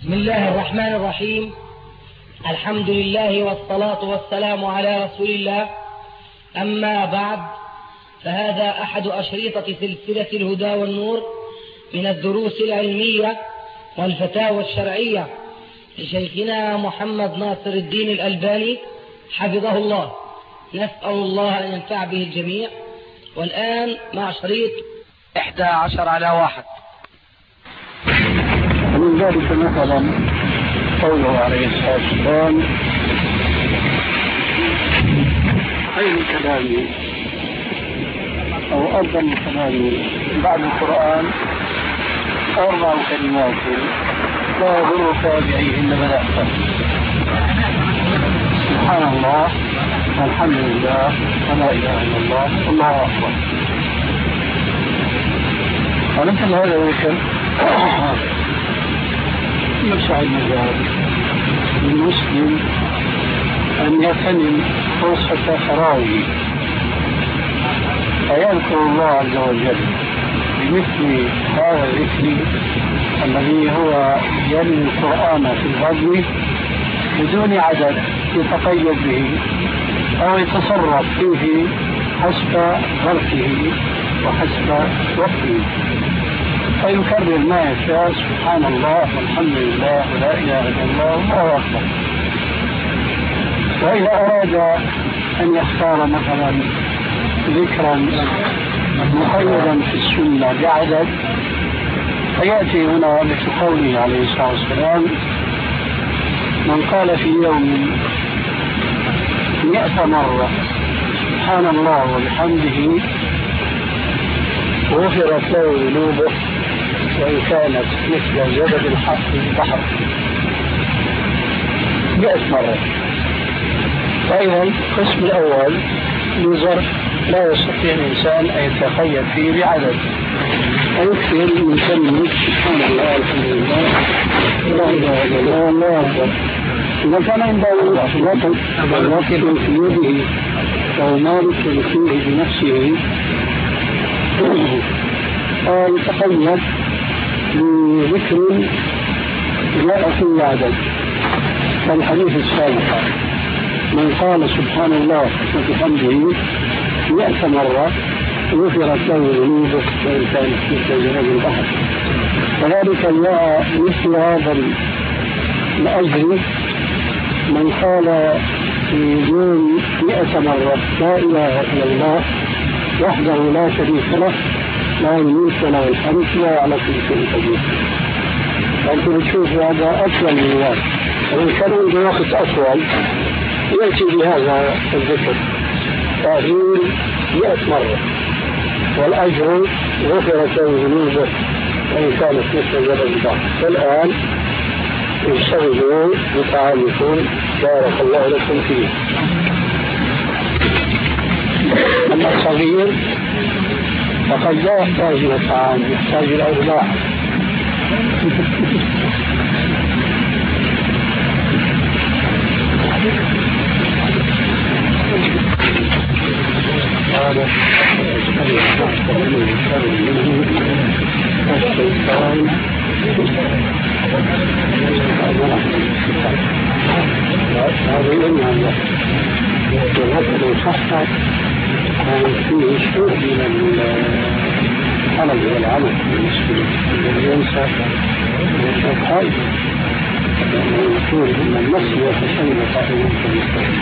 بسم الله الرحمن الرحيم. الحمد لله والصلاة والسلام على رسول الله. أما بعد، فهذا أحد أشرطة سلسلة الهدى والنور من الدروس العلمية والفتاوى الشرعية لشيخنا محمد ناصر الدين الألباني حفظه الله. نسأل الله أن ينفع به الجميع. والآن مع شريط 11/1. ومن ذلك مثلا قوله عليه الصلاة والسلام: خير كلامي أو أفضل كلامي بعد القرآن 4 كلمات لا يضرك بأيهن بدأت: سبحان الله والحمد لله ولا إله إلا الله والله أكبر. ولكن هذا الذكر يسع المجال للمسلم أن يغتنم فرصة فراغه فيذكر الله عز وجل بمثل هذا الذكر الذي هو يلي القرآن في البطن بدون عدد يتقيد به أو يتصرف فيه حسب ظرفه وحسب وقته، فيكرر ما يشاء: سبحان الله والحمد لله ولا إله إلا الله والله أكبر. وإذا أراد أن يختار مثلا ذكرا مقيدا في السنة بعدد فيأتي هنا مثل قوله عليه الصلاة والسلام: من قال في يوم 100 مرة سبحان الله وبحمده غفرت له ذنوبه وإن كانت مثل زبد البحر 100 مرة. فإذا القسم الأول لظرف لا يستطيع الإنسان أن يتخيل فيه بعدد، ويكثر من كلمة سبحان الله والحمد لله ولا إله إلا الله والله أكبر. إذا كان عنده وقت في يده أو مالك فيه بنفسه يتقيد بذكر لا فيه عدد، كالحديث السابق: من قال سبحان الله وبحمده 100 مرة غفرت له ذنوبه وإن كانت مثل زبد البحر. كذلك جاء مثل هذا الأجر من قال في يوم 100 مرة لا إله إلا الله وحده لا شريك له لا الملك ولا الحمد وهو على كل شيء قدير. لكن تشوف هذا أطول من الوقت، وإن كان عنده وقت أطول يأتي بهذا الذكر تأهيل 100 مرة، والأجر غفرت له ذنوبه وإن كانت مثل زبد البحر. فالآن اشتغلوا بتعاليكم بارك الله لكم فيه. أما الصغير فقد لا يحتاج إلى الطعام، يحتاج إلى أوضاع. فيه شيء من الحرج والعنف بالنسبة للإنسان والخائف، يقول إن النص يتسلم قائما في المستقبل.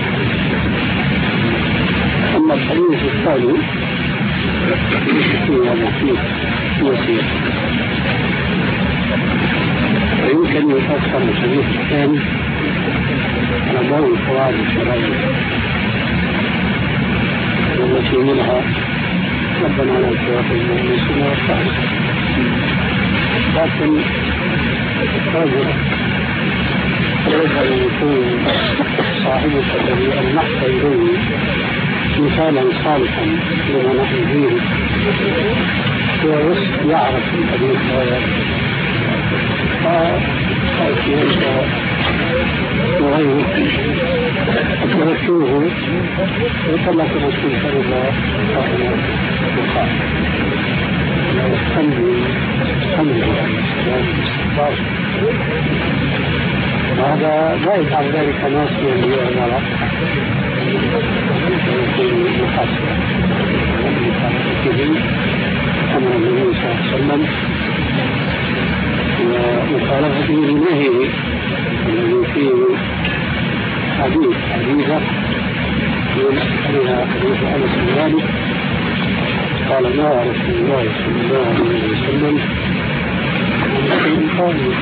أما الحديث الثاني فيه مفيد يسير، ويمكن يفسر الحديث الثاني على ضوء القواعد الشرعية التي منها ربنا لا تؤاخذنا إن نسينا وأخطأنا. لكن هذا يجب أن يكون صاحبك الذي ألمحت إليه مثالا صالحا لما نحن فيه، هو يعرف الحديث هذا فأتي أنت وغيره وتركوه وطلق الرسول صلى الله عليه وسلم. الحمد لله هذا لا يفعل ذلك ناس من العملاء أمر النبي صلى الله عليه وسلم ومخالفته لنهيه الذي فيه حديثة منها حديث أنس بن مالك قال ما رسول الله صلى الله عليه وسلم عن قائل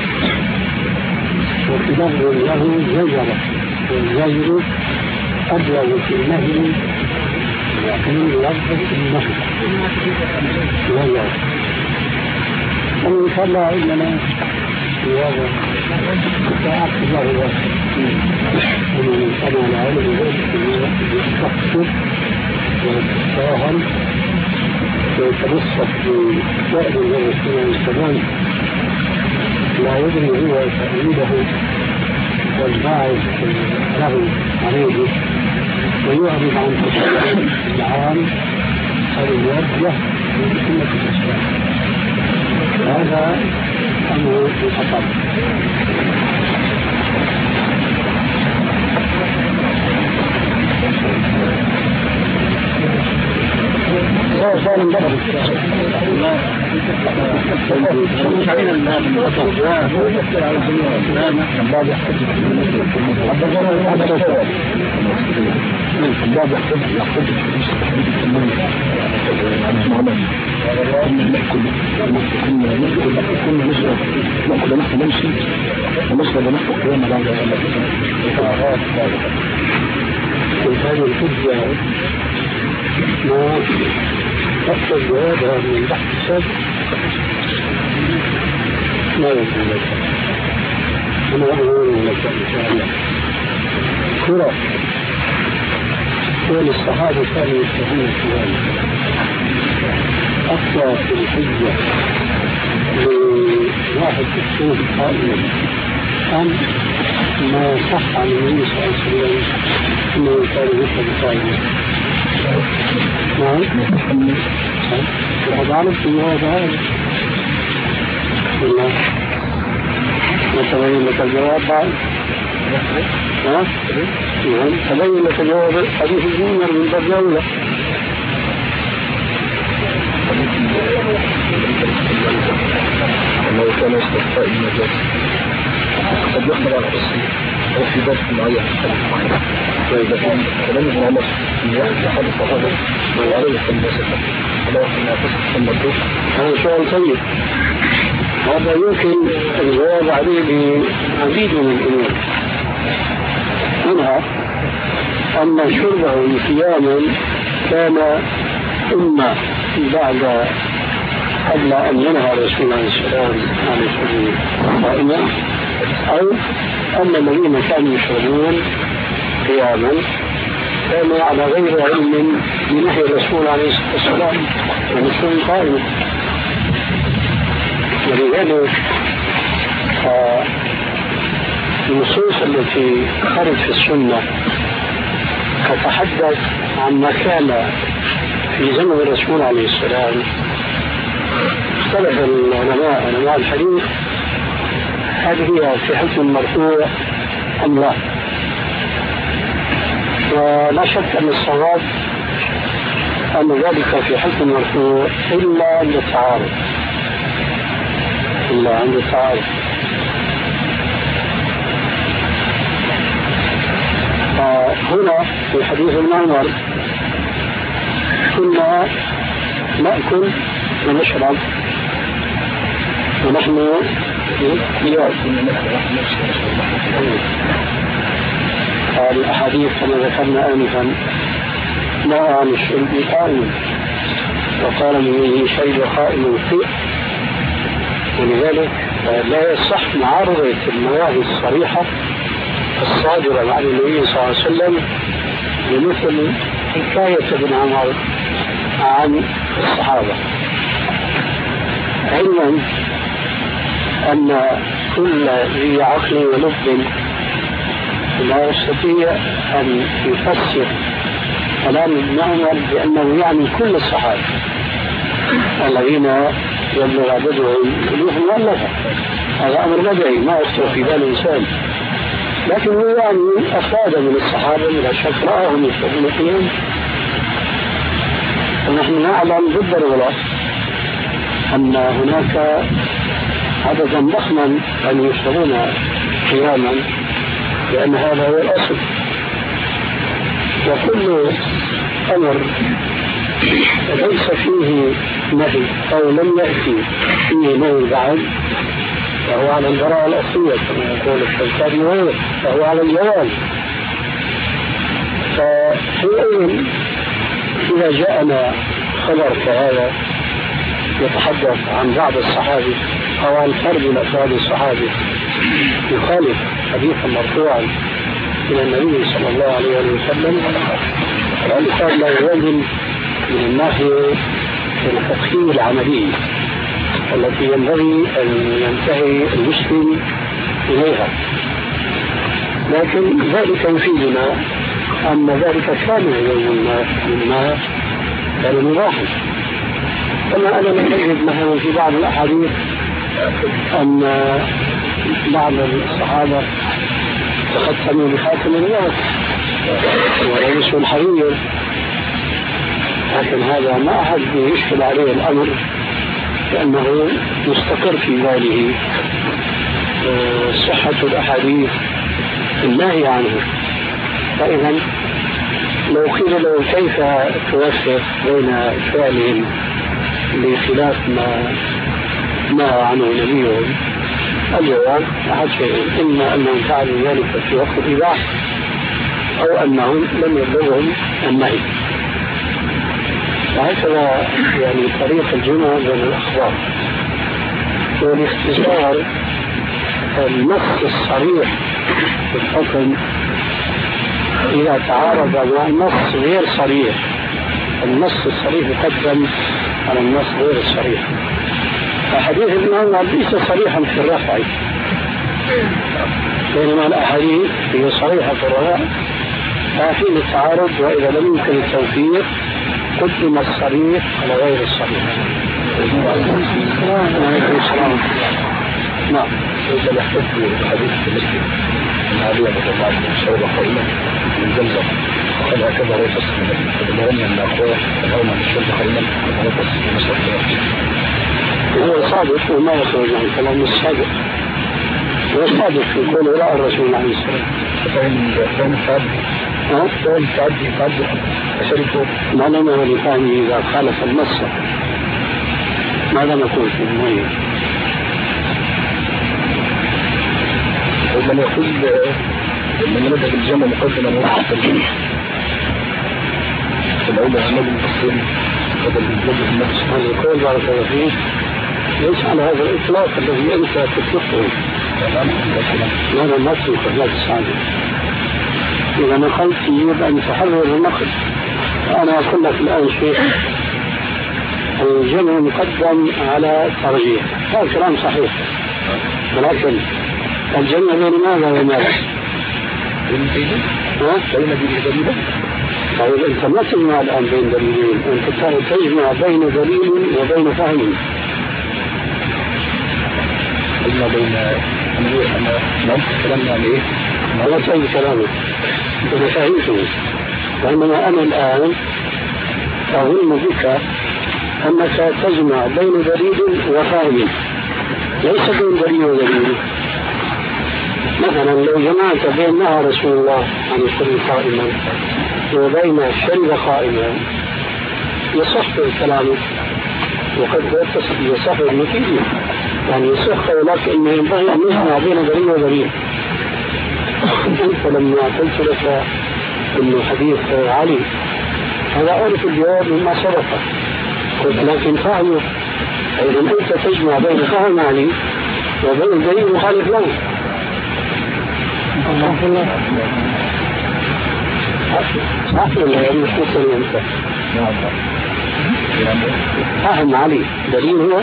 وتدبر له زجرة والزجر أبلغ في النهي من لفظ النهي زجرة ومن شاء الله إننا في هذا أكثر له ومن طبعا العلم يستحسن ويتساهل ويتبسط بوعد الرسول عليه السلام لا يدري هو تأويله والباعث له عليه ويعرض عن تشريع العام الموجه من سنة الإسلام. هذا أمر خطر. أكثر هذا من بحث السابق ما يمكن لك أنا أقول لك إن شاء الله كرة كل الصحابة كانوا يستهون في ذلك أكثر في الحجة لواحد تكتوب قائما أم ما صح عن النبي صلى الله عليه وسلم أنه كان يكتب قائما نعم وقد عرفت أن هذا والله ما تبين لك الجواب بعد نعم تبين لك الجواب حديث الجمهور من باب جولة لو كان استخفاء النجاة قد يخبر على الرسول أو في ذلك معين وإذا كان كلام ابن عمر من واحد أحد الصحابة وعليه الناس فلا يمكن أن تصف المدروس. هذا سؤال طيب هذا يمكن الجواب عليه بعديد من الأمور منها أن شربه لقيام كان إما بعد قبل أن ينهى رسول الله صلى الله عليه وسلم قائما أو أن الذين كانوا يشربون قياما كانوا على غير علم بنهي الرسول عليه الصلاة والسلام ونشرب قائما. ولذلك النصوص التي خرجت في السنة تتحدث عن ما كان في زمن الرسول عليه السلام. اختلف علماء الحديث هل هي في حكم مرفوع أم لا، ولا شك أن الصواب أن ذلك في حكم مرفوع إلا عند التعارض هنا في حديث ابن عمر كنا نأكل ونشرب ونحن الأحاديث كما ذكرنا آنفا نهى عن الشرب قائما وقال من شرب قائما فيه. ولذلك لا يصح معارضة النواهي الصريحة الصادرة عن النبي صلى الله عليه وسلم بمثل حكاية ابن عمر عن الصحابة، علما أن كل ذي عقل ولب لا يستطيع أن يفسر كلام ابن عمر بأنه يعني كل الصحابة الذين يبلغ عددهم ألوف مؤلفة. هذا أمر بدعي ما يخطر في بال الإنسان، لكن يعني أفراد من الصحابة بلا شك رأهم يشربون فيهم، ونحن نعلم ضد الغلاء أن هناك عددا ضخما أن يشربون قياما، لأن هذا هو الأصل. وكل أمر ليس فيه نهي أو لم يأتي فيه نهي بعد فهو على البراءة الأصلية كما يقول الشيطان وغيره، فهو على الجواز. فحينئذ إذا جاءنا خبر كهذا يتحدث عن بعض الصحابة أو عن فرد من أفراد الصحابة يخالف حديثا مرفوعا إلى النبي صلى الله عليه وسلم، فالإنسان لا يوازن من الناحية الفقهية العملية التي ينبغي أن ينتهي المسلم إليها. لكن ذلك يفيدنا أن ذلك كان يوم ما كان مباحا. كما أننا نجد مثلا في بعض الأحاديث أن بعض الصحابة تختموا بخاتم الناس ولبسوا الحرير، لكن هذا ما أحد يشكل عليه الأمر لأنه مستقر في باله صحة الأحاديث النهي عنه. فإذا لو قيل له كيف توفق بين فعلهم بخلاف ما نهى عنه نبيهم، الجواب أحد شيئين: إما أنهم فعلوا ذلك في وقت الإباحة أو أنهم لم يبلغهم النهي. وهكذا يعني طريق الجمع بين الأخبار. والاختصار النص الصريح في الحكم إذا تعارض مع النص غير صريح، النص الصريح يقدم على النص غير الصريح. فحديث ابن عمر ليس صريحا في الرفع، بينما الأحاديث هي صريحة في الرفع. فحين التعارض وإذا لم يمكن التوفيق قدم الصريح على غير الصريح. نعم. إذا يحتج بحديث مسلم أن علي رضي الله عنه شرب قائما من زمزم وقال هكذا لا يفسر من المسلم بلغني أن أخوه الأول من الشرب قائما لا يفسر من المسلم. هو صادق وما يخرج عن كلام الصادق، هو صادق في قول وراء الرسول عليه السلام. فهم تعدي أشركه ما لنا ولفهمه إذا خالف النص ماذا نقول في المية؟ ومن يقول من يبدأ بالجمع مقدما وقت الترجمة فالأولى عمد المقصر بدل بالجمع النفس. هذا القول بارك الله فيه ليس على هذا الإطلاق الذي أنت تطلقه، هذا النص في خلال السعادة. إذا نقلت يجب أن تحرر النقل. أنا أقول لك الآن شيء: الجمع مقدم على الترجيح، هذا كلام صحيح، ولكن الجمع بين ماذا وماذا؟ طيب أنت ما تجمع الآن بين دليلين، أنت تجمع بين دليل وبين فهم. تجمع بين أنا نعم كلامنا عن إيه؟ لا تأي كلامك أنا فهمته، وإنما أنا الآن أظن بك أنك تجمع بين دليل وفهم، ليس بين دليل ودليل. مثلا لو جمعت بين نهى رسول الله عن الشرب قائما وبين الشرب قائما يصح كلامك، وقد يصح المفيد، يعني يصح لك أنه ينبغي أن يجمع بين دليل ودليل. أنت لما قلت لك أنه حديث علي هذا أعرف الجواب مما سبق، لكن فهمه أيضا أنت تجمع بين فهم علي وبين الدليل مخالف له. صح ولا يعني مش مصري أنت؟ فهم علي دليل هو؟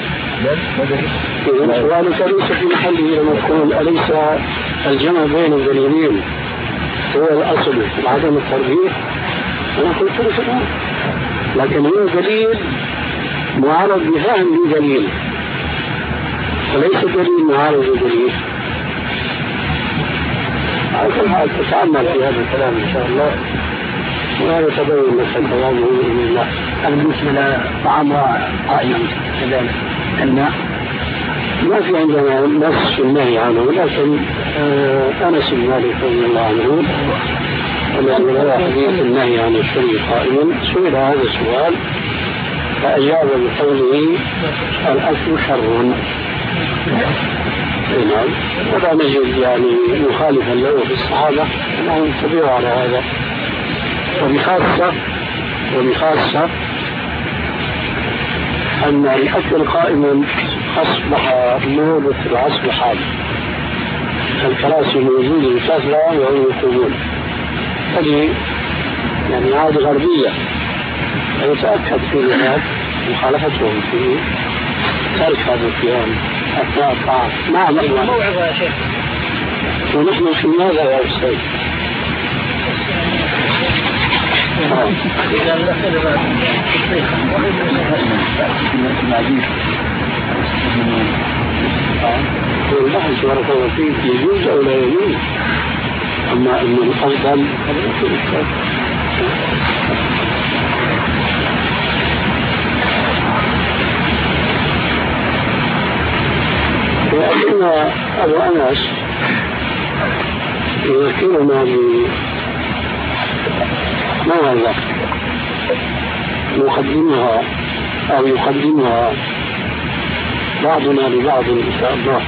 سؤالك ليس في محله لما تقول أليس الجمع بين الدليلين هو الأصل وعدم الترجيح؟ أنا قلت لك الآن، لكن هو دليل معارض بفهم لدليل وليس دليل معارض بدليل. على كل حال تتأمل في هذا الكلام إن شاء الله ويتبين لك كلامه بإذن الله. بالنسبة لطعام قائما كذلك الماء ما في عندنا نص في النهي عنه، لكن أنس بن مالك رضي الله عنه الذي روى حديث النهي عن الشرب قائما سئل هذا السؤال فأجاب بقوله الأكل شر. نعم، ولا نجد يعني مخالفا له في الصحابة أنهم اتبعوا على هذا، وبخاصة أن الأكل قائما أصبح موضة في العصر الحالي، الكراسي موجودة بكثرة وهم يقومون، هذه يعني عادة غربية يتأكد في ذلك مخالفتهم في ترك هذا القيام أثناء الطعام. نعم موعظة يا شيخ. ونحن في ماذا يا أستاذ؟ والبحث بارك الله فيك يجوز أو لا يجوز، أما أن الأفضل لأن أبو أنس يذكرنا بموعظة نقدمها أو يقدمها بعضنا لبعض إن شاء الله.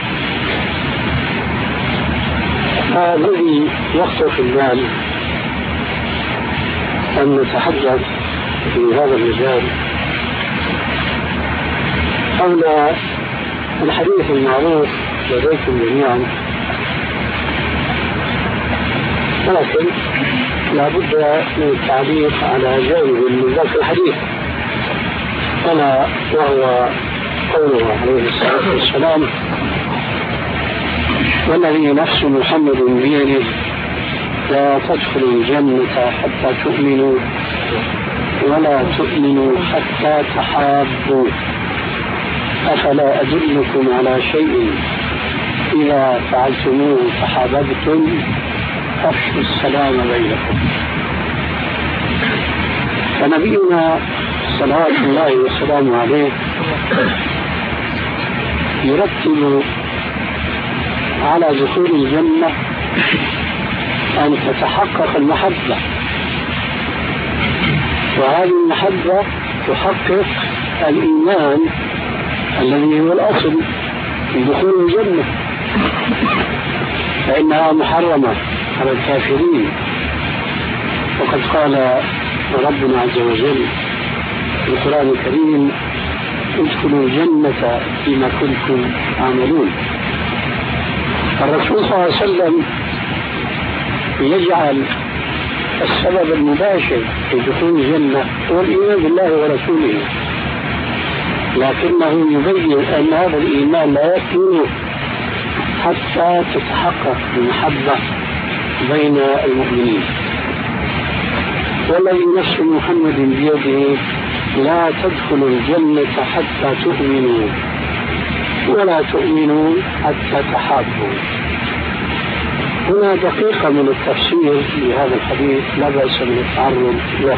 الذي يخطر في البال أن نتحدث في هذا المجال حول الحديث المعروف لديكم جميعا، ولكن لا بد من التعليق على جانب من ذاك الحديث، ألا وهو قوله عليه الصلاة والسلام: والذي نفس محمد بيده لا تدخلوا الجنة حتى تؤمنوا ولا تؤمنوا حتى تحابوا، أفلا أدلكم على شيء إذا فعلتموه تحاببتم، أفشوا السلام بينكم. فنبينا صلوات الله وسلامه عليه يرتب على دخول الجنة أن تتحقق المحبة، وهذه المحبة تحقق الإيمان الذي هو الأصل في دخول الجنة، فإنها محرمة على الكافرين. وقد قال ربنا عز وجل في القرآن الكريم: ادخلوا الجنة فيما كنتم تعملون. الرسول صلى الله عليه وسلم يجعل السبب المباشر في دخول الجنة هو الإيمان بالله ورسوله، لكنه يبين أن هذا الإيمان لا يكون حتى تتحقق المحبة بين المؤمنين. والذي نفس محمد بيده لا تدخلوا الجنة حتى تؤمنوا ولا تؤمنوا حتى تحابوا. هنا دقيقة من التفسير لهذا الحديث لا بأس من التعرض له.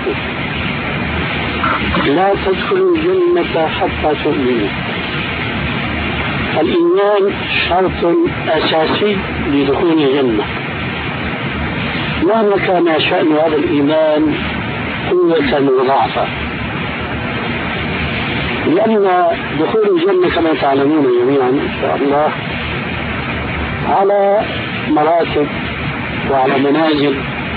لا تدخلوا الجنة حتى تؤمنوا، الإيمان شرط أساسي لدخول الجنة، مهما كان شأن هذا الإيمان قوة وضعفا، لأن دخول الجنة كما تعلمون جميعا إن شاء الله على مراتب وعلى منازل،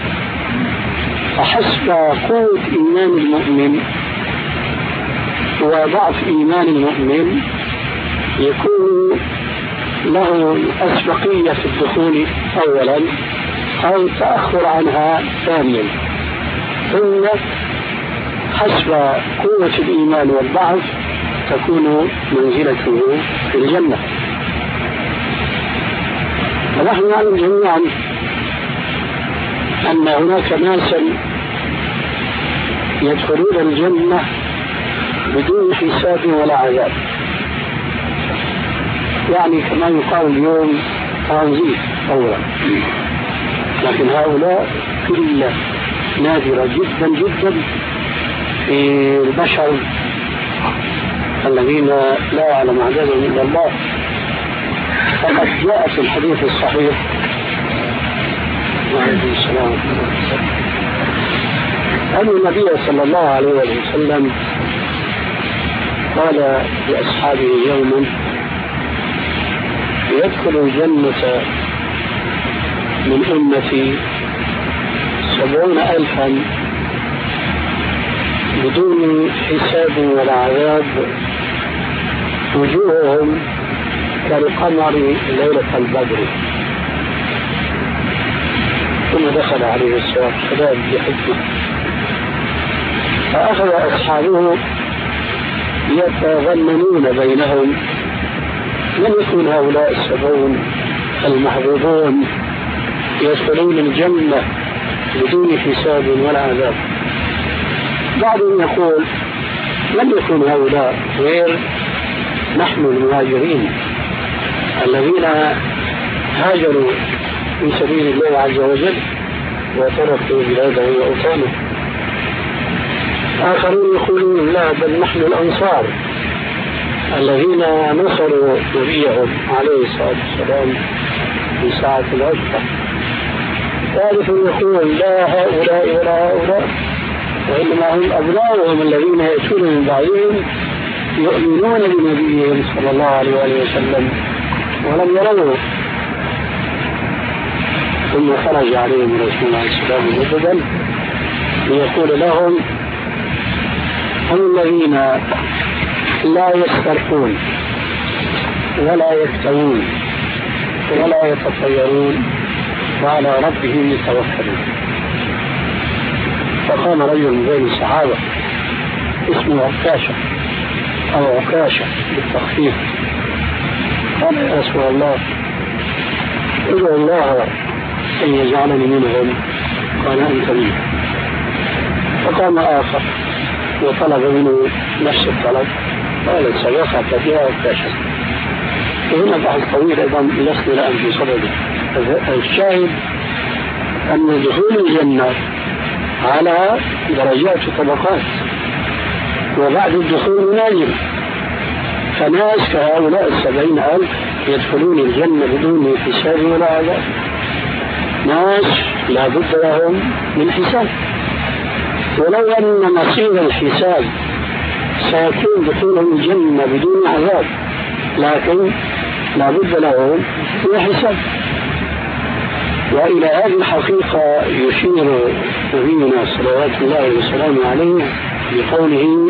فحسب قوة إيمان المؤمن وضعف إيمان المؤمن يكون له الأسبقية في الدخول أولا أو التأخر عنها ثانيا، ثم حسب قوة الإيمان والضعف تكون منزلته في الجنة. ونحن نعلم جميعا أن هناك ناسا يدخلون الجنة بدون حساب ولا عذاب، يعني كما يقال اليوم تنظيف، فورا. لكن هؤلاء قلة نادرة جدا جدا في البشر الذين لا يعلم عددهم إلا الله. فقد جاء في الحديث الصحيح عليه السلام أن النبي صلى الله عليه وسلم قال لأصحابه يوما: يدخل الجنة من أمتي 70,000 بدون حساب ولا عذاب، وجوههم كالقمر ليلة البدر. ثم دخل عليه الصلاة والسلام بحكمة، فأخذ أصحابه يتظننون بينهم من يكون هؤلاء 70 المحظوظون يدخلون الجنة بدون حساب ولا عذاب. بعضهم يقول: لم يكن هؤلاء غير نحن المهاجرين الذين هاجروا في سبيل الله عز وجل وتركوا بلاده وأوطانه. آخرون يقولون: لا، بل نحن الأنصار الذين نصروا نبيهم عليه الصلاة والسلام في ساعة العسرة. ثالث يقول: لا هؤلاء ولا هؤلاء، وإنما هم أبناؤهم الذين يأتون من بعدهم يؤمنون بنبيهم صلى الله عليه وسلم ولم يروه. ثم خرج عليهم رسول الله صلى الله عليه وسلم ليقول لهم: هم الذين لا يسترقون ولا يكتوون ولا يتطيرون وعلى ربهم يتوكلون. فقام رجل من بين الصحابة اسمه عكاشة أو عكاشة بالتخفيف، قال: يا رسول الله، ادعو الله أن يجعلني منهم. قال: أنت منه. فقام آخر وطلب منه نفس الطلب، قال: سيقف فيها عكاشة. وهنا بحث طويل أيضا لسنا الآن في صدده. الشاهد أن دخول الجنة على درجات وطبقات، وبعد الدخول منازل. فناس كهؤلاء 70,000 يدخلون الجنة بدون حساب ولا عذاب، ناس لا بد لهم من حساب. ولو أن مصير الحساب سيكون دخولهم الجنة بدون عذاب، لكن لا بد لهم من حساب. وإلى هذه الحقيقة يشير نبينا صلوات الله وسلامه عليه بقوله: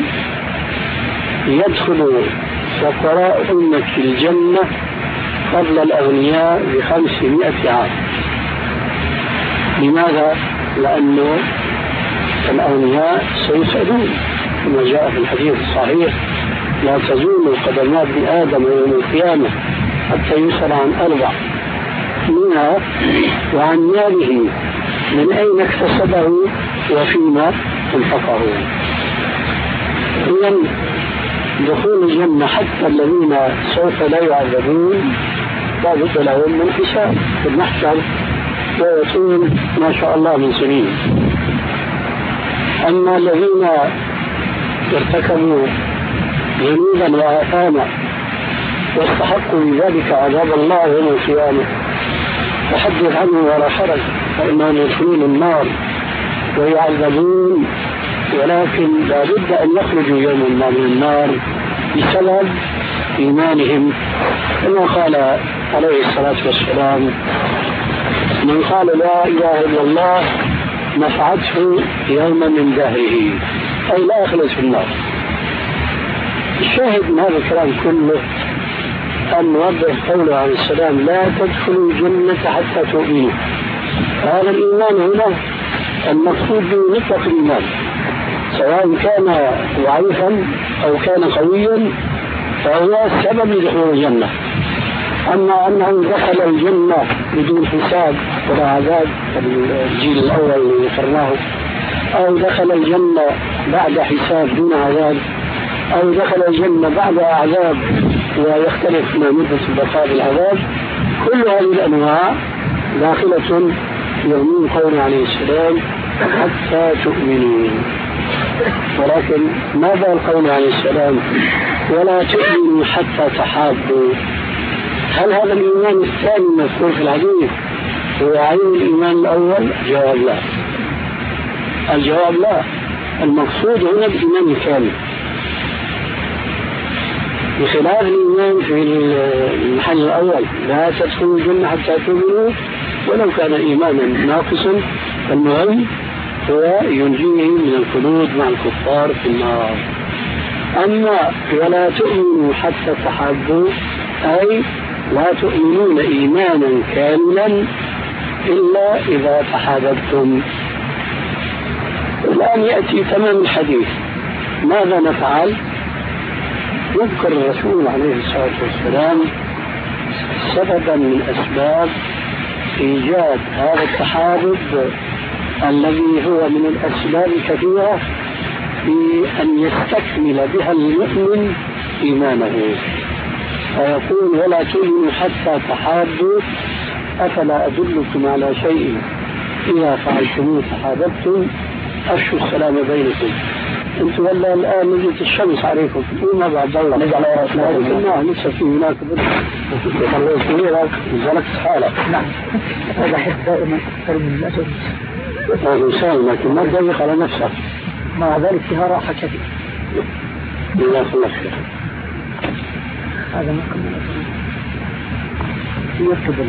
يدخل فقراء أمة الجنة قبل الأغنياء ب500 عام. لماذا؟ لأنه الأغنياء سيسألون كما جاء في الحديث الصحيح: لا تزول قدمات ابن آدم يوم القيامة حتى يسأل عن 4: منها وعن ماله من أين اكتسبه وفيما انفقه. إذن دخول الجنة حتى الذين سوف لا يعذبون لا بد لهم من حساب في المحشر ويطول ما شاء الله من سنين. أما الذين ارتكبوا ذنوبا وآثاما واستحقوا بذلك عذاب الله يوم القيامة فحدث عنه ولا حرج، فإنهم يدخلون النار ويعذبون، ولكن لا بد أن يخرجوا يوم ما من النار بسبب إيمانهم. كما قال عليه الصلاة والسلام: من قال لا إله إلا الله نفعته يوما من دهره، أي لا يخلص في النار. الشاهد من هذا الكلام كله أن نوضح قوله عليه السلام: لا تدخلوا الجنة حتى تؤمنوا. هذا الإيمان هنا المقصود به مطلق الإيمان، سواء كان ضعيفا أو كان قويا فهو سبب لدخول الجنة. أما أنه دخل الجنة بدون حساب ولا عذاب الجيل الأول اللي ذكرناه، أو دخل الجنة بعد حساب دون عذاب، أو دخل الجنة بعد عذاب ويختلف ما مدة البقاء بالعذاب، كل هذه الأنواع داخلة في عموم قوله عليه السلام حتى تؤمنوا. ولكن ماذا القول عليه السلام ولا تؤمنوا حتى تحابوا؟ هل هذا الإيمان الثاني المذكور في الحديث هو عين الإيمان الأول؟ جواب لا. الجواب لا. المقصود هنا الإيمان الكامل، بخلاف الإيمان في المحل الأول لا تدخلوا الجنة حتى تؤمنوا ولو كان إيمانا ناقصا. المهم هو ينجيه من الخلود مع الكفار في النار. أما ولا تؤمنوا حتى تحابوا أي لا تؤمنون إيمانا كاملا إلا إذا تحاببتم. الآن يأتي تمام الحديث. ماذا نفعل؟ يذكر الرسول عليه الصلاة والسلام سببا من أسباب إيجاد هذا التحابب الذي هو من الأسباب الكثيرة في أن يستكمل بها المؤمن إيمانه. فيقول ولا تؤمنوا حتى تحابوا أفلا أدلكم على شيء إذا فعلتموه تحاببتم أفشوا السلام بينكم. انتم والله الآن نزلت الشمس عليكم وما بعد الله نجعل الله لسه في هناك يخلوه كبيرة نزلت حالة. نعم هذا حد دائما أكثر من الأسد الإنسان لكن ما تضيق على نفسه مع ذلك فيها راحة كثيرة. لا خلص هذا ما كنا يكتب.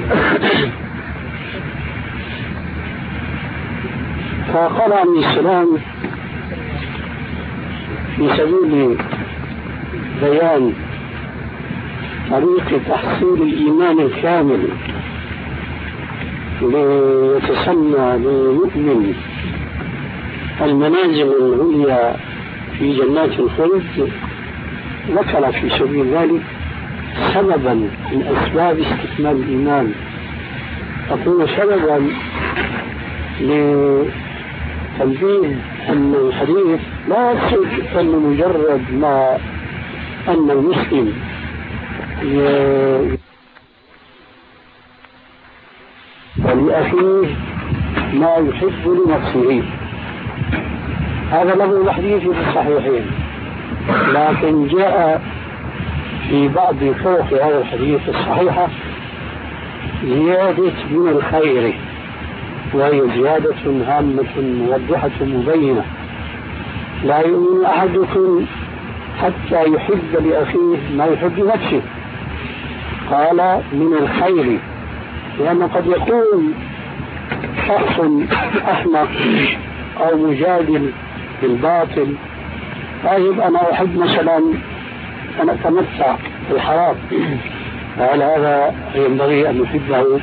فقال عليه السلام في سبيل بيان طريق تحصيل الإيمان الكامل ليتسمى للمؤمن المنازل العليا في جنات الخلد، ذكر في سبيل ذلك سببا من أسباب استكمال الإيمان. أقول سببا لتنبيه أن الحديث لا يقصد أن مجرد ما أن المسلم ولأخيه ما يحب لنفسه، هذا له الحديث في الصحيحين، لكن جاء في بعض طرق هذا الحديث الصحيحة زيادة من الخير، وهي زيادة هامة موضحة مبينة. لا يؤمن أحدكم حتى يحب لأخيه ما يحب لنفسه. قال من الخير، لأن قد يكون شخص أحمق أو مجادل بالباطل، طيب أنا أحب مثلا أن أتمتع بالحرام، فهل هذا ينبغي أن نحبه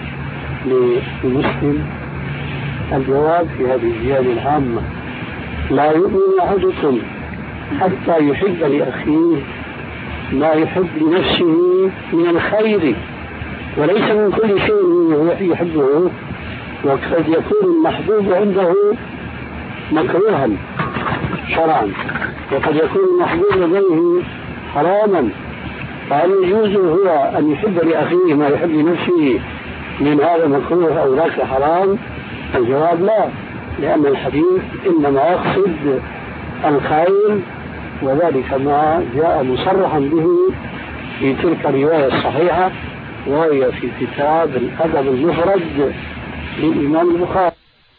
للمسلم؟ الجواب في هذه الزيادة العامة لا يؤمن أحدكم حتى يحب لأخيه ما يحب لنفسه من الخير، وليس من كل شيء يحبه، وقد يكون المحبوب عنده مكروها شرعا، وقد يكون المحبوب لديه حراما. فهل يجوز هو أن يحب لأخيه ما يحب لنفسه من هذا مكروه أو ذاك حرام؟ الجواب لا، لأن الحديث إنما يقصد الخير، وذلك ما جاء مصرحا به في تلك الرواية الصحيحة، وهي في كتاب الأدب المفرد للإمام البخاري.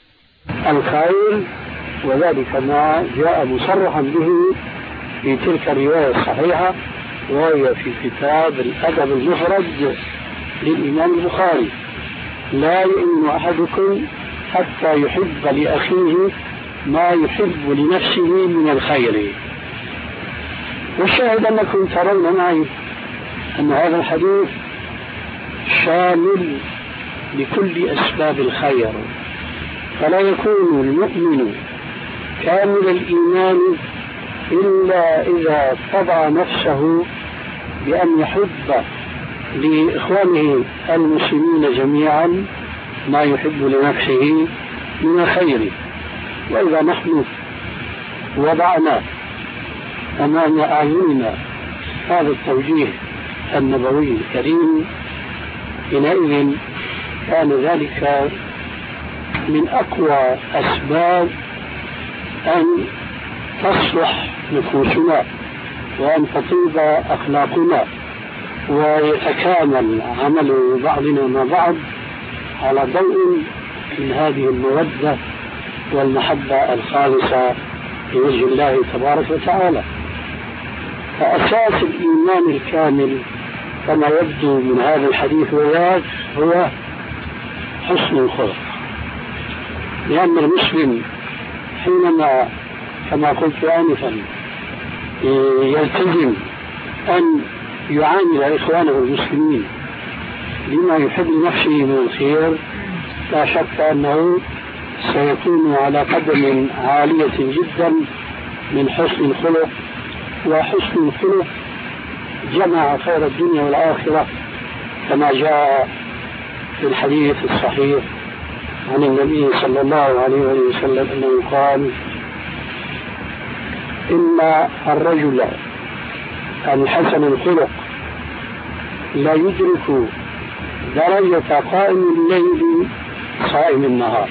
الخير وذلك ما جاء مصرحا به في تلك الرواية الصحيحة، وهي في كتاب الأدب المفرد للإمام البخاري. لا يؤمن أحدكم حتى يحب لأخيه ما يحب لنفسه من الخير. والشاهد أنكم ترون معي أن هذا الحديث شامل لكل أسباب الخير، فلا يكون المؤمن كامل الإيمان إلا إذا طبع نفسه بأن يحب لإخوانه المسلمين جميعا ما يحب لنفسه من الخير. وإذا نحن وضعنا أمام أعيننا هذا التوجيه النبوي الكريم، حينئذ كان ذلك من أقوى أسباب أن تصلح نفوسنا وأن تطيب أخلاقنا ويتكامل عمل بعضنا مع بعض على ضوء من هذه المودة والمحبة الخالصة لوجه الله تبارك وتعالى. فأساس الإيمان الكامل كما يبدو من هذا الحديث هو حسن الخلق، لأن المسلم حينما كما قلت آنفا يلتزم أن يعامل إخوانه المسلمين بما يحب لنفسه من الخير، لا شك أنه سيكون على قدم عالية جدا من حسن الخلق. وحسن الخلق جمع خير الدنيا والآخرة كما جاء في الحديث الصحيح عن النبي صلى الله عليه وسلم أنه قال: إن الرجل الحسن الخلق لا يدرك درجة قائم الليل صائم النهار.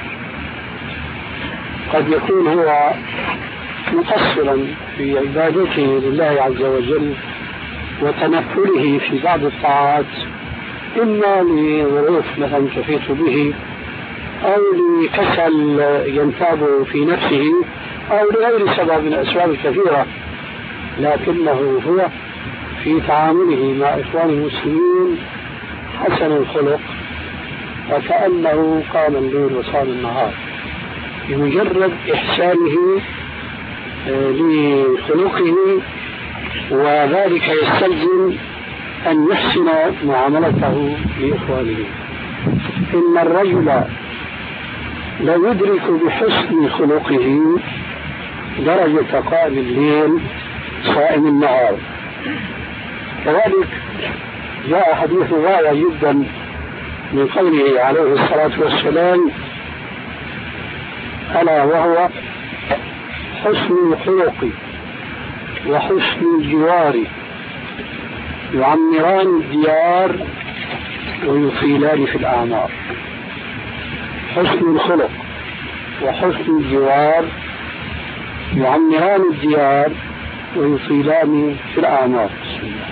قد يكون هو مقصرا في عبادته لله عز وجل وتنفله في بعض الطاعات، إما لظروف مثلا تحيط به أو لكسل ينتاب في نفسه أو لغير سبب من الأسباب الكثيرة، لكنه هو في تعامله مع إخوان المسلمين حسن الخلق وكأنه قام الليل وصام النهار، بمجرد إحسانه لخلقه، وذلك يستلزم أن يحسن معاملته لإخوانه. إن الرجل لا يدرك بحسن خلقه درجة قائم الليل صائم النهار. كذلك جاء حديث غاية جدا من قوله عليه الصلاة والسلام: ألا وهو حسن الخلق وحسن الجوار يعمران الديار ويطيلان في الأعمار. حسن الخلق وحسن الجوار يعمران الديار ويطيلان في الأعمار. بسم الله.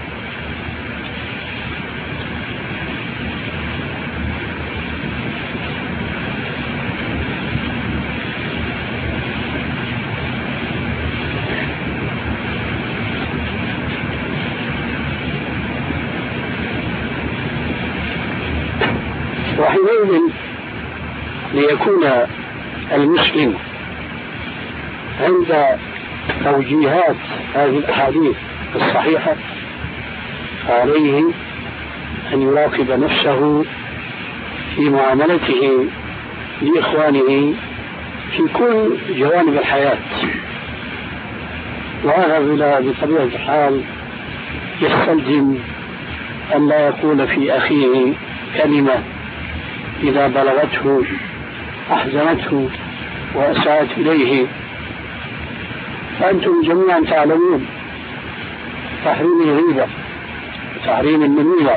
وحينئذ ليكون المسلم عند توجيهات هذه الأحاديث الصحيحة عليه أن يراقب نفسه في معاملته لإخوانه في كل جوانب الحياة، وهذا بطبيعة الحال يستلزم أن لا يقول في أخيه كلمة إذا بلغته أحزنته وأساءت إليه. فأنتم جميعا تعلمون تحريم الغيبة وتحريم النميمة،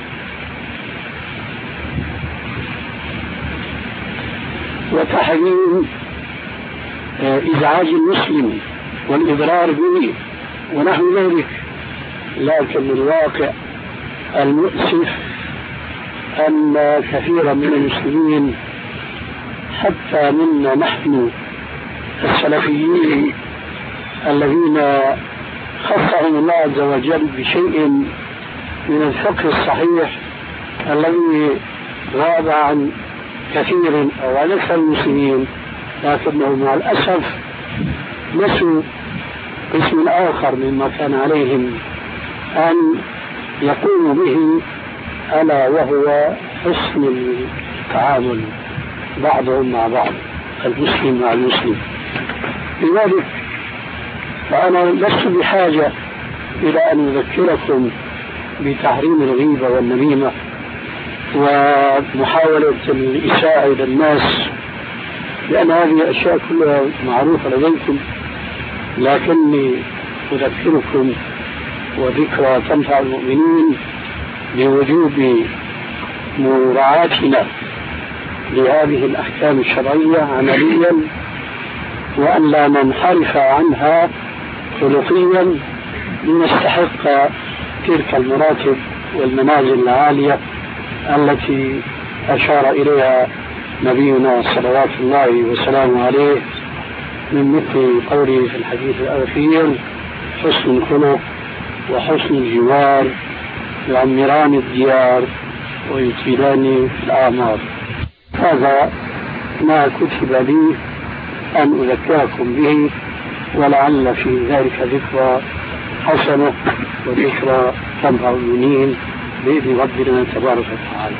وتحريم إزعاج المسلم والإضرار به ونحو ذلك. لكن الواقع المؤسف أن كثيرا من المسلمين حتى منا نحن السلفيين الذين خصهم الله عز وجل بشيء من الفقه الصحيح الذي غاب عن كثير أو عن أكثر المسلمين، لكنهم مع الأسف نسوا قسم آخر مما كان عليهم أن يقوموا به، ألا وهو حسن التعامل بعضهم مع بعض، المسلم مع المسلم. لذلك فأنا لست بحاجة إلى أن أذكركم بتحريم الغيبة والنميمة ومحاولة الإساءة إلى الناس، لأن هذه الأشياء كلها معروفة لديكم، لكني أذكركم وذكرى تنفع المؤمنين بوجوب مراعاتنا لهذه الأحكام الشرعية عمليا، وأن لا ننحرف عنها خلقيا لنستحق تلك المراتب والمنازل العالية التي أشار إليها نبينا صلوات الله وسلامه عليه، من مثل قوله في الحديث الأخير: حسن الخلق وحسن الجوار يعمران الديار ويطيلان الأعمار. هذا ما كتب لي أن أذكركم به، ولعل في ذلك ذكرى حسنة وذكرى تنفع المؤمنين بإذن ربنا تبارك وتعالى.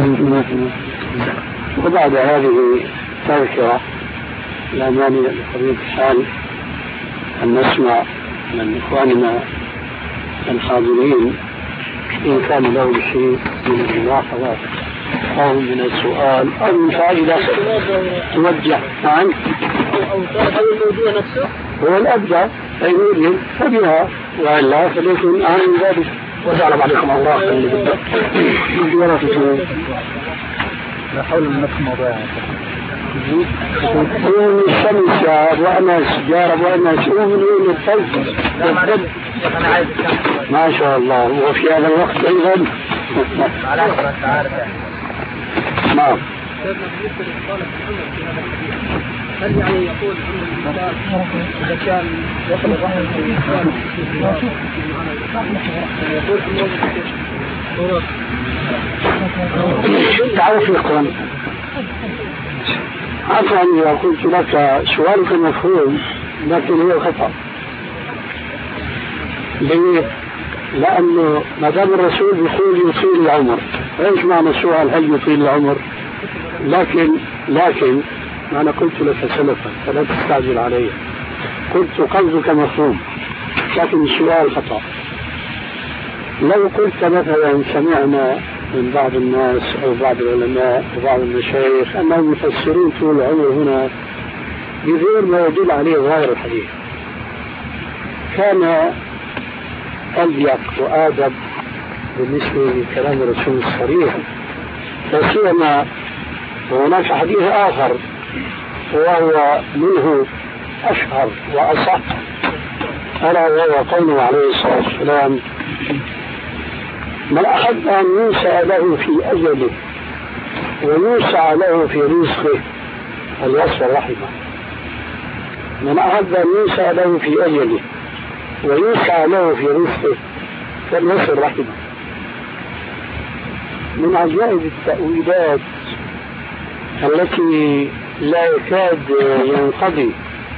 وبعد هذه التذكرة لا مانع بطبيعة الحال أن نسمع من إخواننا الحاضرين إن كان له شيء من الملاحظات أو من السؤال أو من فائدة توجه عنه أو هذا الموضوع نفسه هو الأبدأ فإن يريد فبها، وإلا فليكن عن ذلك. وجعل عليكم الله لا حول من نفس الموضوع. يوم الشمس وأنا سجارة وأنا شؤون يوم الفجر ما شاء الله. وفي هذا الوقت أيضا نعم. هل يعني يقول إذا كان يصل الرحم تعرف يقول عفوا إذا قلت لك سؤالك مفهوم لكن هو خطأ. ليه؟ لأنه ما دام الرسول يقول يطيل العمر، ايش معنى السؤال هل يطيل العمر؟ لكن ما أنا قلت لك سلفا فلا تستعجل علي، قلت قصدك مفهوم لكن السؤال خطأ. لو قلت مثلا سمعنا من بعض الناس أو بعض العلماء وبعض المشايخ أنهم يفسرون طول العمر هنا بغير ما يدل عليه ظاهر الحديث، كان أليق وآدب بالنسبة لكلام الرسول الصريح. لا سيما وهناك حديث آخر وهو منه أشهر وأصح، ألا وهو قوله عليه الصلاة والسلام: من أحب أن يوسع له في أجله ويوسع له في رزقه فليصل رحمه. من أحب أن يوسع له في أجله ويوسع له في رزقه فليصل رحمه. من عجائب التأويلات التي لا يكاد ينقضي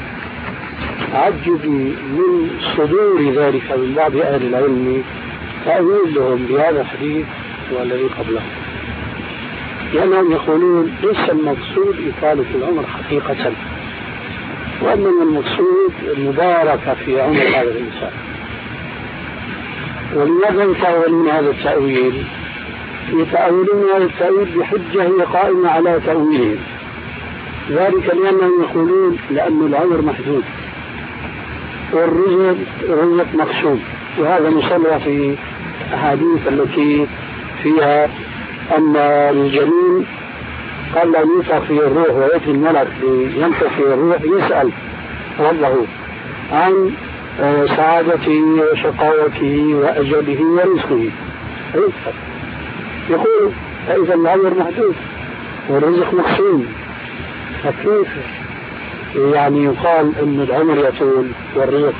عجبي من صدور ذلك من بعض أهل العلم تأويلهم بهذا الحديث والذي قبله، لأنهم يقولون ليس المقصود إطالة العمر حقيقة، وإنما المقصود المباركة في عمر هذا الإنسان. ولماذا يتأولون هذا التأويل؟ يتأولون هذا التأويل بحجة هي قائمة على تأويلهم، ذلك لأنهم يقولون لأن العمر محدود والرزق مقسوم، وهذا مصرح في أحاديث التي فيها أن الجنين قال لا ينفخ فيه الروح ويأتي الملك لينفخ فيه الروح يسأل ربه عن سعادته وشقاوته وأجله ورزقه، يقول فإذا العمر محدود والرزق مقسوم، فكيف يعني يقال أن العمر يطول والرزق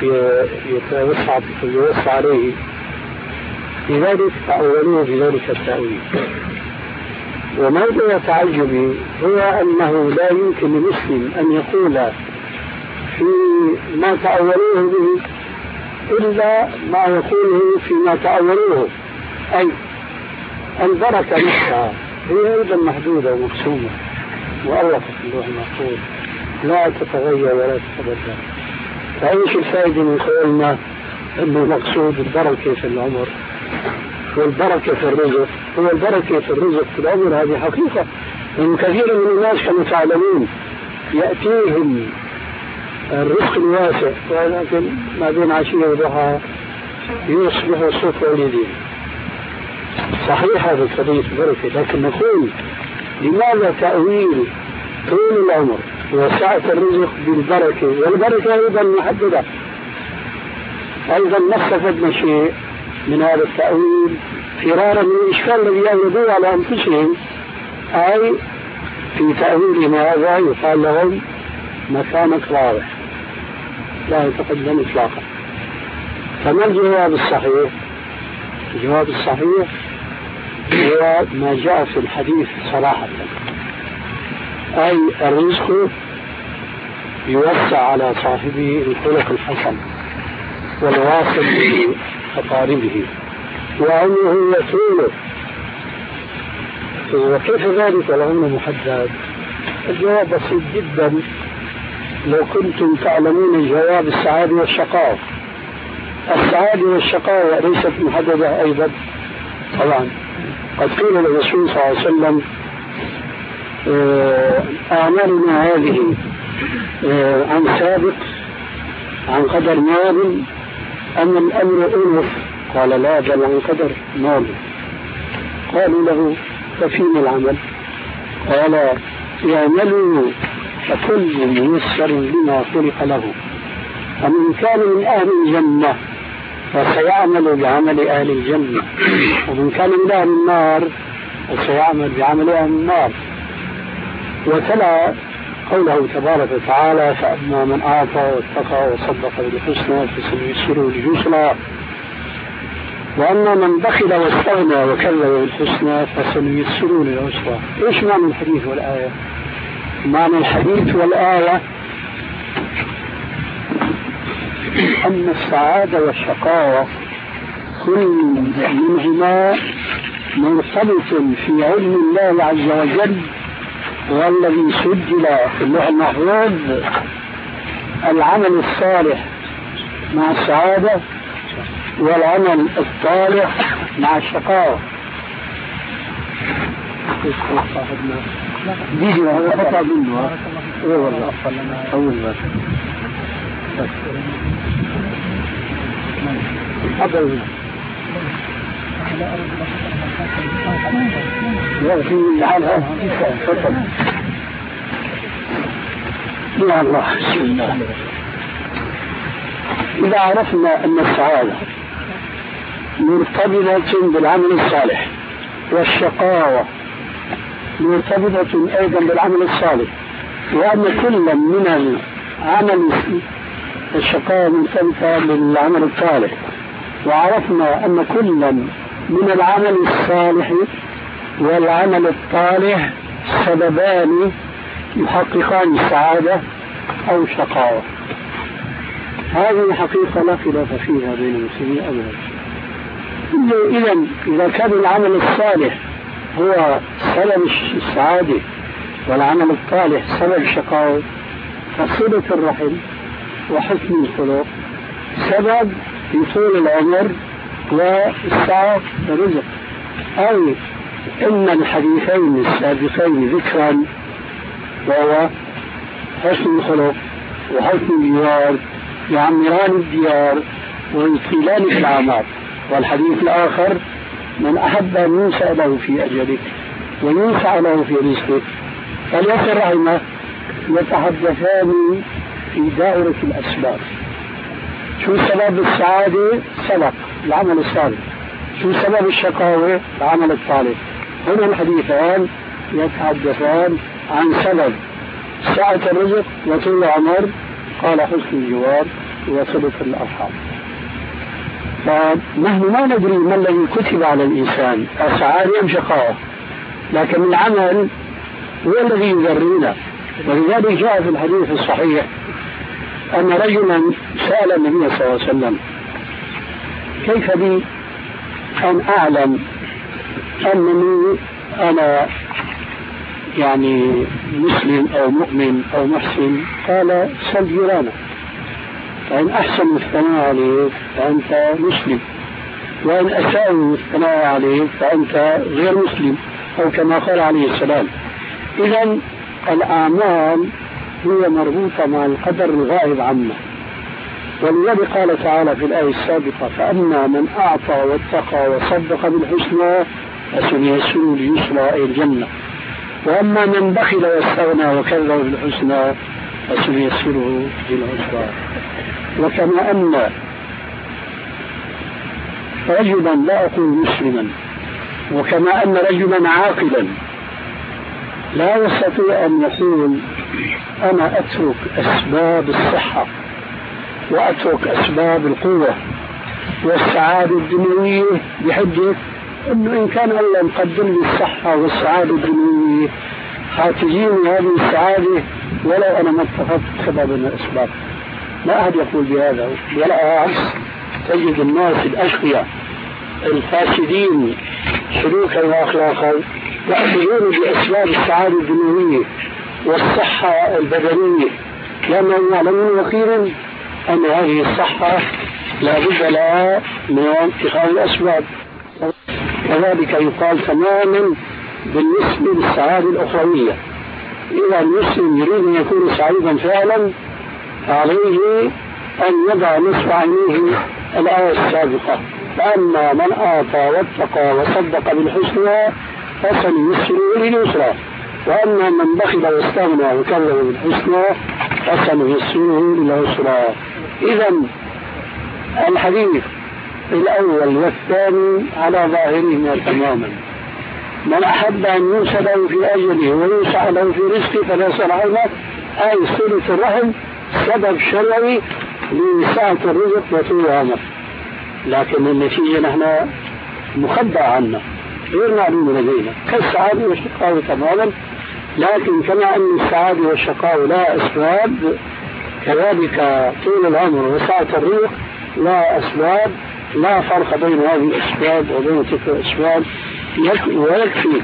يوسع عليه؟ لذلك تأولوه بذلك التأويل. وموضوع تعجبي هو أنه لا يمكن لمسلم أن يقول في ما تأولوه به إلا ما يقوله فيما تأولوه، أي البركة نفسها هي أيضا محدودة ومقسومة مؤلفة في اللوح المحفوظ لا تتغير ولا تتبدل. فأيش الفائدة من قولنا أنه مقصود البركة في العمر والبركة في الرزق؟ هو البركة في الرزق في العمر هذه حقيقة، لأن كثير من الناس كما تعلمون يأتيهم الرزق الواسع ولكن ما بين عشية وضحى يصبح صوت والدين. صحيح هذا الحديث بركة، لكن نقول لماذا تأويل طول العمر وسعة الرزق بالبركة، والبركة أيضا محددة؟ أيضا ما استفدنا شيء من هذا التأويل فرارا من الإشكال الذي يوردوه على أنفسهم، أي في تأويلهم هذا يقال لهم مكانك واضح لا يتقدم إطلاقا. فما الجواب الصحيح؟ الجواب الصحيح هو ما جاء في الحديث صراحة، أي الرزق يوسع على صاحبه الخلق الحسن والواصل بأقاربه وعمره يطول. وكيف ذلك العمر محدد؟ الجواب بسيط جدا، لو كنتم تعلمون جواب السعادة والشقاء. السعادة والشقاء ليست محددة أيضا طبعا. قد قيل للرسول صلى الله عليه وسلم أعمالنا هذه عن سابق عن قدر ماض أم الأمر أنف؟ قال لا، بل عن قدر ماضي. قالوا له ففيما العمل؟ قال اعملوا فكل ميسر لما خلق له، فمن كان من أهل الجنة فسيعمل بعمل أهل الجنة، ومن كان من أهل النار فسيعمل بعمل أهل النار. وتلا قوله تبارك وتعالى فأما من أعطى واتقى وصدق بالحسنى فسنيسره لليسرى، وأما من بخل واستغنى وكذب بالحسنى فسنيسره للعسرى. إيش معنى الحديث والآية؟ معنى الحديث والآية أن السعادة والشقاوة كل منهما مرتبط في علم الله عز وجل، والذي سجل في اللوح المحفوظ العمل الصالح مع السعادة والعمل الصالح مع الشقاوة. ديجي هذا قطع منه والله أول ما أبدا يغفي الحالة فضل يا الله. إذا عرفنا أن السعادة مرتبطة بالعمل الصالح والشقاوة مرتبطة أيضا بالعمل الصالح، وأن كل من العمل الشقاوة مرتبطة بالعمل الصالح، وعرفنا أن كل من العمل الصالح والعمل الطالح سببان يحققان السعادة أو الشقاوة. هذه حقيقة لا خلاف فيها بين المسلمين أبدا. إذا كان العمل الصالح هو سبب السعادة والعمل الطالح سبب الشقاوة، فصلة الرحم وحسن الخلق سبب في طول العمر والسعة الرزق. أي إن الحديثين السابقين ذكرا وهو حسن الخلق وحسن الجوار يعمران الديار ويطيلان في الأعمار، والحديث الآخر من أحب أن ينسى له في أجله وينسى له في رزقه فليصل رحمه يتحدثان في دائرة الأسباب. شو سبب السعادة؟ سبق العمل الصالح. شو سبب الشقاوة؟ العمل الصالح. هنا الحديثان يتحدثان عن سبب سعة الرزق وطول العمر، قال حسن الجوار وصلة الأرحام. فنحن ما ندري ما الذي كتب على الإنسان السعادة أم شقاوة، لكن العمل هو الذي يذرينا. ولذلك جاء في الحديث الصحيح أن رجلا سأل النبي صلى الله عليه وسلم كيف لي أن أعلم أنني أنا يعني مسلم أو مؤمن أو محسن؟ قال سل جيرانك، فإن أحسن الثناء عليك فأنت مسلم، وإن أساءوا الثناء عليك فأنت غير مسلم، أو كما قال عليه السلام. إذا الأعمال هي مربوطة مع القدر الغائب عنا، ولذلك قال تعالى في الآية السابقة فأما من أعطى واتقى وصدق بالحسنى فسنيسره ليسرى أي الجنة. وأما من بخل واستغنى وكذب بالحسنى فسنيسره للعسرى. وكما أن رجلا لا أقول مسلما، وكما أن رجلا عاقلا لا يستطيع أن يقول أنا أترك أسباب الصحة وأترك أسباب القوة والسعادة الدنيوية بحجة أنه إن كان الله مقدم لي الصحة والسعادة الدنيوية حاتجيني هذه السعادة ولو أنا ما اتخذت سبب من الأسباب. لا أحد يقول بهذا، ولا عكس. تجد الناس الأشقياء الفاسدين سلوكا وأخلاقا يأخذون بأسباب السعادة الدنيوية والصحة البدنية، لأنهم يعلمون يقينا أن هذه الصحة لا بد لها من اتخاذ الأسباب. كذلك يقال تماما بالنسبة للسعادة الأخروية. إذا المسلم يريد أن يكون سعيدا فعلا عليه أن يضع نصف عينيه الآية السابقة: فأما من أعطى واتقى وصدق بالحسنى فسنيسره لليسرى، وأما من بخل واستغنى وكذب بالحسنى فسنيسره للعسرى. إذا الحديث الأول والثاني على ظاهرهما تماما. من أحب أن ينسى له في أجله ويوسع له في رزقه فليصل عينه، أي صلة الرحم سبب شرعي لسعة الرزق وطول العمر. لكن النتيجة نحن مخبأ عنا غير معلوم لدينا كالسعادة والشقاوة تماما. لكن كما أن السعادة والشقاوة لا أسباب، كذلك طول العمر وسعة الرزق لا أسباب. لا فرق بين هذه الأسباب وبين تلك الأسباب. ويكفي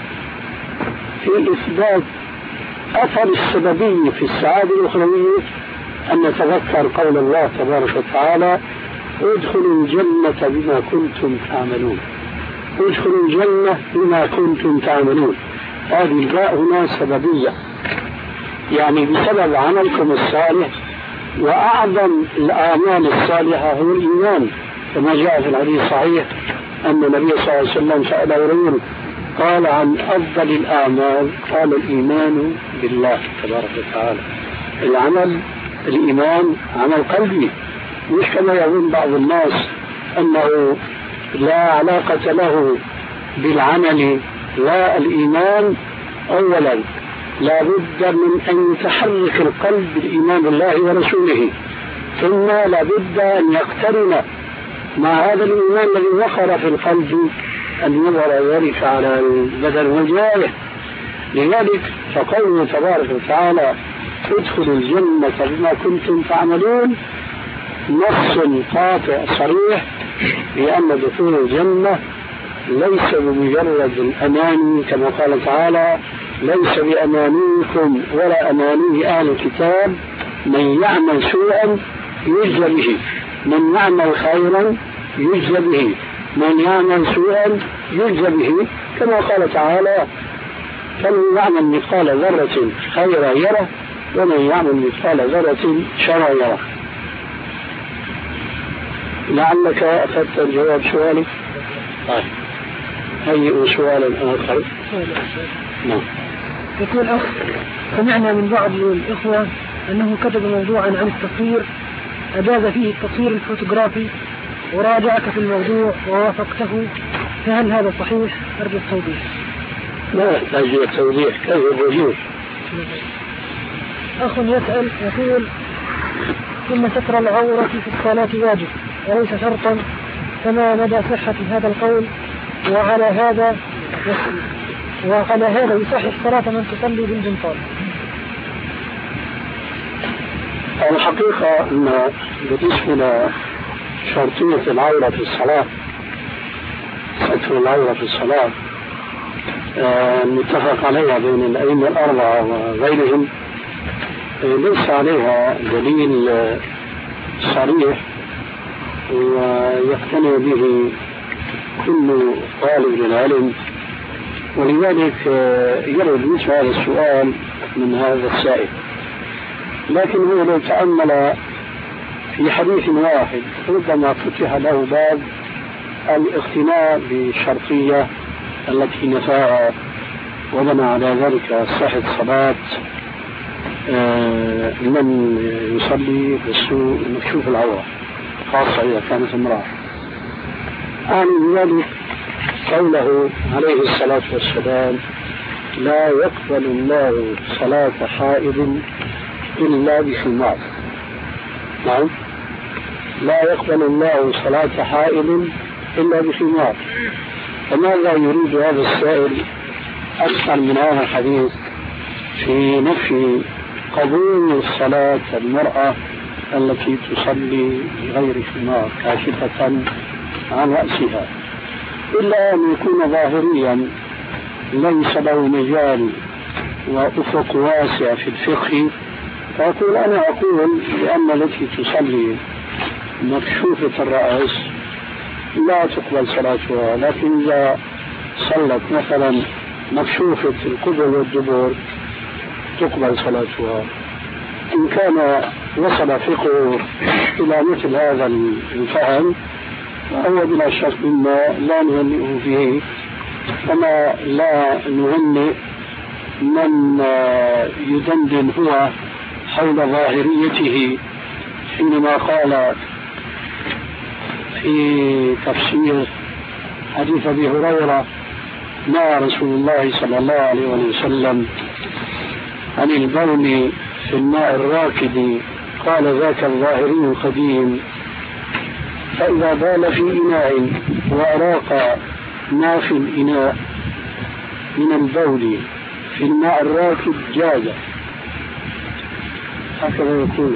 في إثبات أثر السببية في السعادة الأخروية أن نتذكر قول الله تبارك وتعالى: ادخلوا الجنة بما كنتم تعملون. ادخلوا الجنة بما كنتم تعملون. هذه الباء هنا سببية، يعني بسبب عملكم الصالح. وأعظم الأعمال الصالحة هو الإيمان، كما جاء في الحديث الصحيح أن النبي صلى الله عليه وسلم سأل رجل قال: عن أفضل الأعمال؟ قال: الإيمان بالله تبارك وتعالى. العمل الإيمان عمل قلبي، مش كما يظن بعض الناس أنه لا علاقة له بالعمل. لا، الإيمان أولا لا بد من أن يتحرك القلب بالإيمان بالله ورسوله، ثم لا بد أن يقترن مع هذا الإيمان الذي وقر في القلب أن يظهر ذلك على البدن والجوارح. لذلك فقوله تبارك وتعالى: ادخلوا الجنة بما كنتم تعملون، نص قاطع صريح بأن دخول الجنة ليس بمجرد الأماني، كما قال تعالى: ليس بأمانيكم ولا أماني أهل الكتاب، من يعمل سوءا يجزى به، من يعمل خيرا يجزى به، من يعمل سوءا يجزى به، كما قال تعالى: فمن يعمل مثقال ذرة خيرا يره ومن يعمل مثقال ذرة شرا يره. لعلك أخذت الجواب سؤالك. هيئوا سؤالا آخر. نعم. يقول أخ: سمعنا من بعض الإخوة أنه كتب موضوعا عن التصوير أجاز فيه التصوير الفوتوغرافي، وراجعك في الموضوع ووافقته، فهل هذا صحيح؟ أرجو التوضيح. لا يحتاج إلى التوضيح، كيف الوجود؟ أخ يسأل يقول: إن ستر العورة في الصلاة واجب وليس شرطا، فما مدى صحة هذا القول؟ وعلى هذا يصحح صلاة من تصلي بالجنطال؟ الحقيقة أن بالنسبة لشرطية العورة في الصلاة، ستر العورة في الصلاة متفق عليها بين الأئمة الأربعة وغيرهم، ليس عليها دليل صريح ويقتنع به كل طالب للعلم، ولذلك يرد مثل هذا السؤال من هذا السائل. لكن هو لو تأمل في حديث واحد ربما فتح له باب الاقتناع بالشرطية التي نفاها وبنى على ذلك صحة صلاة من يصلي بالسوء مكشوف العورة، خاصة إذا كانت امرأة. أعني بذلك قوله عليه الصلاة والسلام: لا يقبل الله صلاة حائض إلا بخمار. نعم، لا يقبل الله صلاة حائض إلا بخمار. فماذا يريد هذا السائل أكثر من هذا الحديث في نفي قبول صلاة المرأة التي تصلي بغير خمار كاشفة عن رأسها، إلا أن يكون ظاهريا ليس له مجال وأفق واسع في الفقه، فأقول أنا أقول بأن التي تصلي مكشوفة الرأس لا تقبل صلاتها، لكن إذا صلت مثلا مكشوفة القبل والدبر تقبل صلاتها. إن كان وصل فقه إلى مثل هذا الفهم فهو بلا شك مما لا نهنئه فيه، كما لا نهنئ من يدندن هو حول ظاهريته حينما قال في تفسير حديث أبي هريرة: نهى رسول الله صلى الله عليه وسلم عن البول في الماء الراكد، قال: ذاك الظاهري القديم، فإذا بال في إناء وأراق ما في الإناء من البول في الماء الراكد جاز. هكذا يقول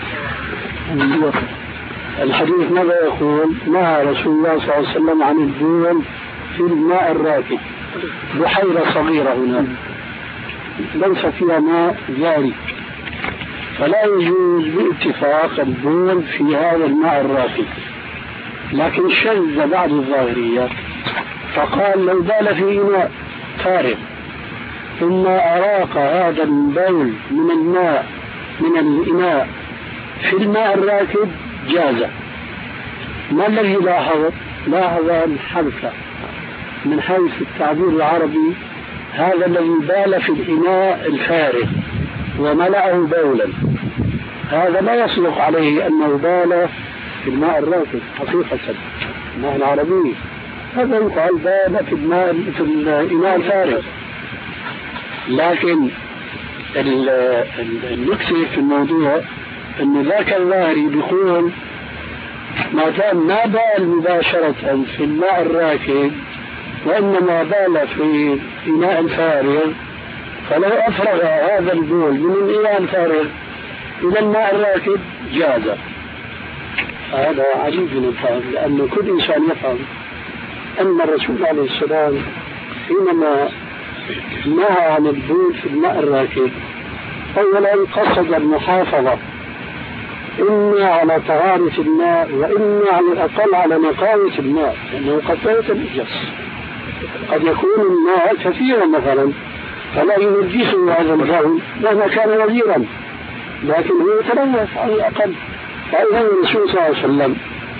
الحديث. ماذا يقول؟ نهى رسول الله صلى الله عليه وسلم عن البول في الماء الراكد، بحيرة صغيرة هنا ليس فيها ماء جاري، فلا يجوز باتفاق البول في هذا الماء الراكد. لكن شذ بعض الظاهرية فقال: لو بال في إناء فارغ ثم أراق هذا البول من الماء من الإناء في الماء الراكد جاز. ما الذي لاحظ الحرف من حيث التعبير العربي: هذا الذي بال في الإناء الفارغ وملأه بولا، هذا لا يصدق عليه أنه بال في الماء الراكد حقيقة الماء العربي، هذا يقال بال في الإناء الفارغ. لكن النكتة في الموضوع أن ذاك الظاهري بيقول ما دام ما بال مباشرة في الماء الراكد وإنما بال في إناء فارغ، فلو أفرغ هذا البول من الإناء الفارغ إلى الماء الراكد جاز. هذا عجيب الفهم، لأن كل إنسان يفهم أن الرسول عليه السلام حينما نهى عن البول في الماء الراكد أولا قصد المحافظة إما على طهارة الماء وإما على الأقل على نقاوة الماء، لأنه قد يتنجس، قد يكون الماء كثيرا مثلا فلا ينجسه هذا البول مهما كان نظيرا، لكن هو يتلوث على الأقل. فإذا الرسول صلى الله عليه وسلم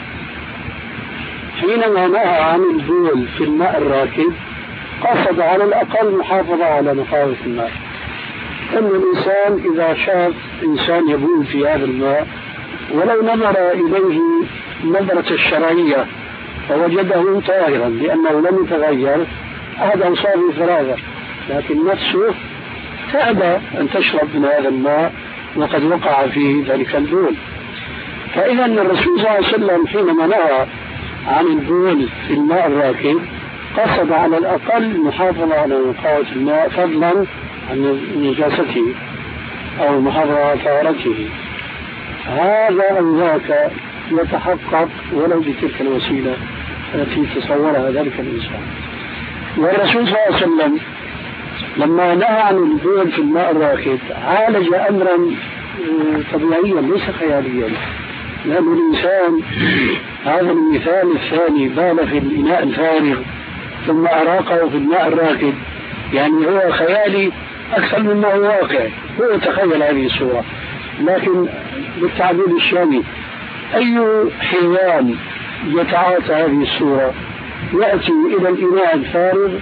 حينما نهى عن البول في الماء الراكد قصد على الأقل محافظة على نقاوة الماء. أن الإنسان إذا شاف إنسان يبول في هذا الماء ولو نظر إليه نظرة الشرعية فوجده طاهرا لأنه لم يتغير، هذا أنصار فراغه، لكن نفسه تأبى أن تشرب من هذا الماء وقد وقع فيه ذلك البول. فإذا الرسول صلى الله عليه وسلم حينما نهى عن البول في الماء الراكد قصد على الأقل محافظة على نقاوة الماء فضلا عن نجاسته أو محافظة على طهارته. هذا أو ذاك يتحقق ولو بتلك الوسيلة التي تصورها ذلك الإنسان. والرسول صلى الله عليه وسلم لما نهى عن البول في الماء الراكد عالج أمرا طبيعيا ليس خياليا، لأن الإنسان هذا المثال الثاني بال في الإناء الفارغ ثم أراقه في الماء الراكد، يعني هو خيالي أكثر مما هو واقع، هو تخيل هذه الصورة. لكن بالتعبير الشامي أي حيوان يتعاطى هذه الصورة يأتي إلى الإناء الفارغ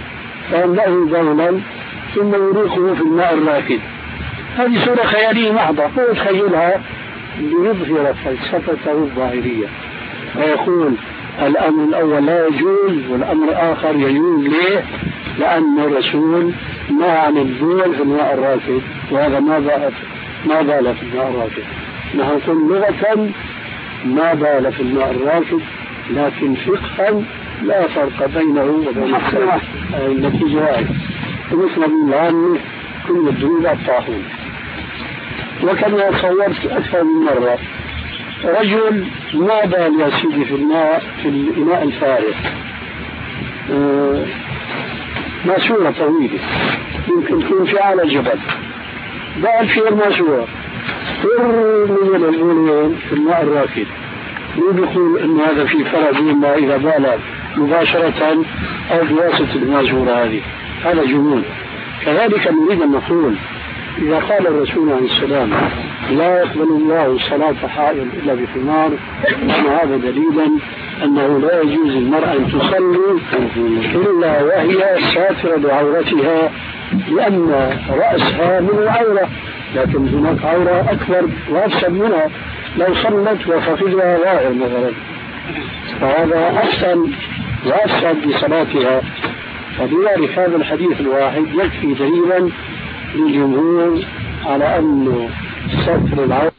فيملأه بولا ثم يريقه في الماء الراكد. هذه صورة خيالية محضة، هو يتخيلها ليظهر فلسفته الظاهرية ويقول الأمر الأول لا يجوز والأمر الآخر يجوز. ليه؟ لأن الرسول نهى عن البول في الماء الراكد، وهذا ما بال في الماء الراكد. نقول لغة ما بال في الماء الراكد، لكن فقها لا فرق بينه وبين النتيجة واحدة. ومثل العامة كل الدول الطاحون. وكما صورت أكثر من مرة رجل ما بال يا سيدي في الماء في الإناء الفارغ، ماسورة طويلة يمكن تكون في أعلى جبل، بال في الماسورة من الأولين في الماء الراكد. مو بيقول إن هذا في فرق بين إذا بال مباشرة أو بواسطة الماسورة هذه، هذا جنون. كذلك نريد أن نقول إذا قال الرسول عليه السلام لا يقبل الله صلاة حائض إلا بخمار، أن هذا دليلا أنه لا يجوز المرأة أن تصلي إلا وهي ساترة بعورتها، لأن رأسها من العورة، لكن هناك عورة أكبر وأفسد منها لو صلت وفخذها ظاهر مثلا، فهذا أحسن وأفسد بصلاتها. فلذلك هذا الحديث الواحد يكفي دليلا للجمهور على أنه ستر العورة